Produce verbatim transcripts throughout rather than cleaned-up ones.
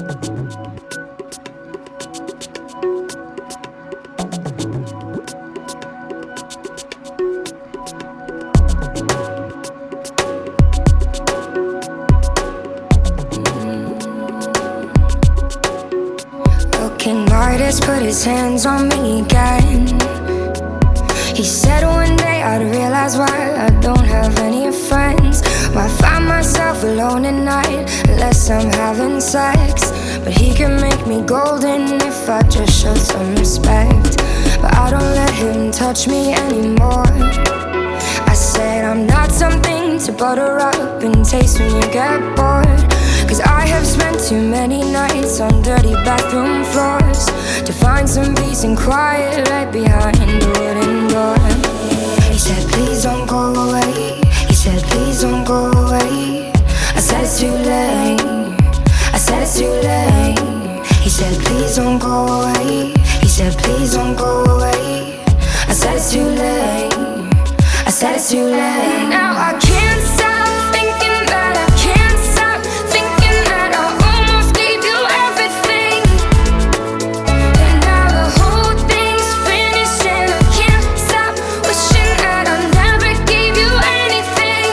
King Midas put his hands on me again. He said one day I'd realize why I don't have any friends, why I find myself alone at night unless I'm having sex. But he can make me golden if I just show some respect. But I don't let him touch me anymore. I said I'm not something to butter up and taste when you get bored, cause I have spent too many nights on dirty bathroom floors to find some peace and quiet right behind the wooden door. He said please don't go away. He said please don't go away. I said it's too late. I said it's too late. He said please don't go away. He said please don't go away. I said it's too late. I said it's too late. Now I can't stop thinking that I can't stop thinking that I almost gave you everything, and now the whole thing's finished and I can't stop wishing that I never gave you anything.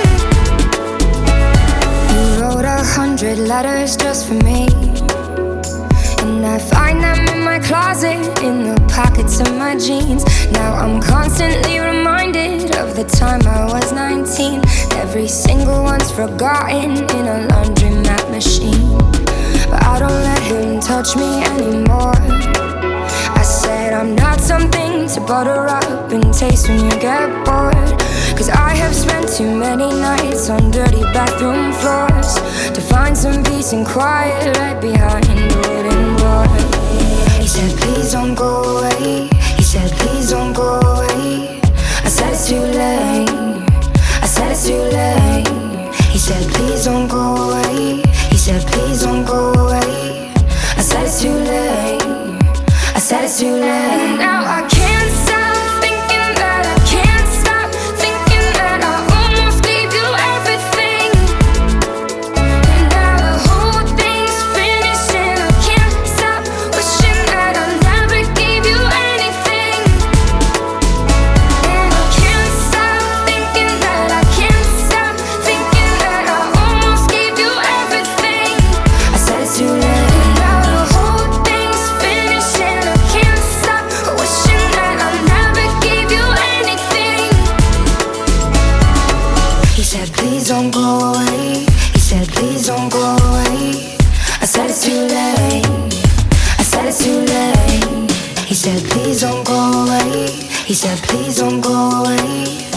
You wrote a hundred letters just for me, and I find them in my closet, in the pockets of my jeans. Now I'm constantly reminded of the time I was nineteen. Every single one's forgotten in a laundromat machine. But I don't let him touch me anymore. I said I'm not something to butter up and taste when you get bored, cause I have spent too many nights on dirty bathroom floors to find some peace and quiet right behind the wooden door. He said please don't go away. He said please don't go away. I said it's too late. I said it's too late. He said please don't go away. He said please don't go away. I said it's too late. I said it's too late. Now I can't stop thinking that I can't stop thinking that I almost gave you everything, and now the whole thing's finished and I can't stop wishing that I never gave you anything. And I can't stop thinking that I can't stop thinking that I almost gave you everything. I said it's too late. He said please don't go away. He said please don't go away. I said it's too late. I said it's too late. He said please don't go away. He said please don't go away.